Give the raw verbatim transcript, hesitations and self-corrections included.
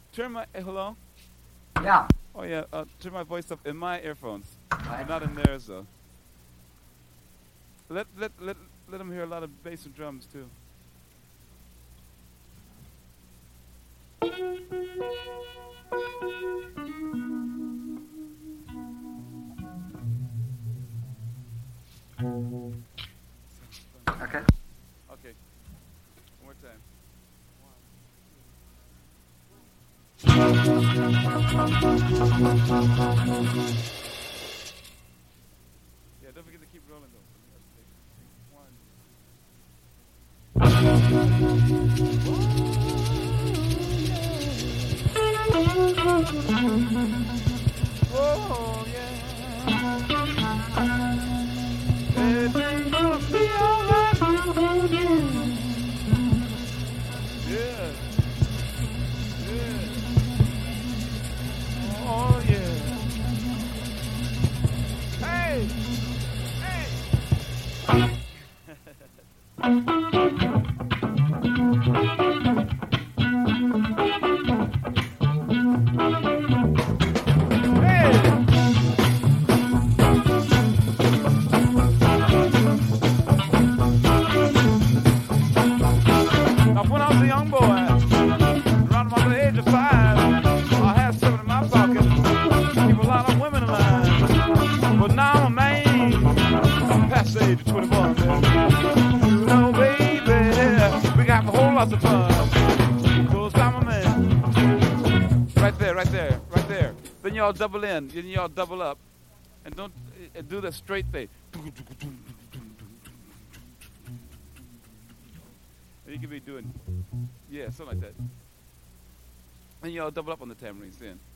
turn my eh, hello. Yeah. Oh yeah, uh, turn my voice up in my earphones, Right. not in theirs though. Let let let let them hear a lot of bass and drums too. Okay. Okay. One more time. Yeah, don't forget to keep rolling though. One. Oh yeah. Everything's gonna be alright. Yeah. Yeah. Oh yeah. Hey. Hey. Now, when I was a young boy, around about the age of five, I had seven in my pocket. Keep a lot of women alive. But now I'm a man, past the age of twenty-one. You know, baby, we got a whole lot of fun. Cause I'm a man. Right there, right there, right there. Then y'all double in, then y'all double up. And don't uh, do the straight thing. You could be doing, yeah, something like that. And y'all double up on the tamarines then.